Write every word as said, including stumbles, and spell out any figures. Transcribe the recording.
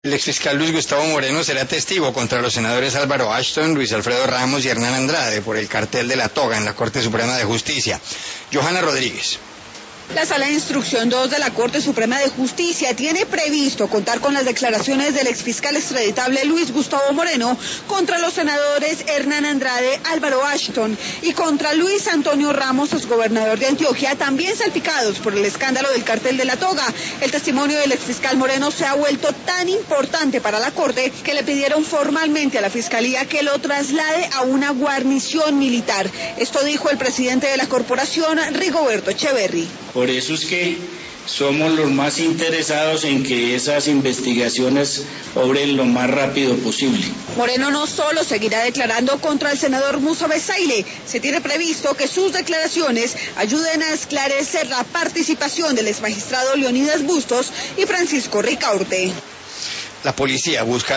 El exfiscal Luis Gustavo Moreno será testigo contra los senadores Álvaro Ashton, Luis Alfredo Ramos y Hernán Andrade por el cartel de la toga en la Corte Suprema de Justicia. Johanna Rodríguez. La Sala de Instrucción dos de la Corte Suprema de Justicia tiene previsto contar con las declaraciones del exfiscal extraditable Luis Gustavo Moreno contra los senadores Hernán Andrade, Álvaro Ashton y contra Luis Antonio Ramos, exgobernador de Antioquia, también salpicados por el escándalo del cartel de la toga. El testimonio del exfiscal Moreno se ha vuelto tan importante para la Corte que le pidieron formalmente a la Fiscalía que lo traslade a una guarnición militar. Esto dijo el presidente de la corporación, Rigoberto Echeverry. Por eso es que somos los más interesados en que esas investigaciones obren lo más rápido posible. Moreno no solo seguirá declarando contra el senador Musa Bezaile, se tiene previsto que sus declaraciones ayuden a esclarecer la participación del exmagistrado Leonidas Bustos y Francisco Ricaurte. La policía busca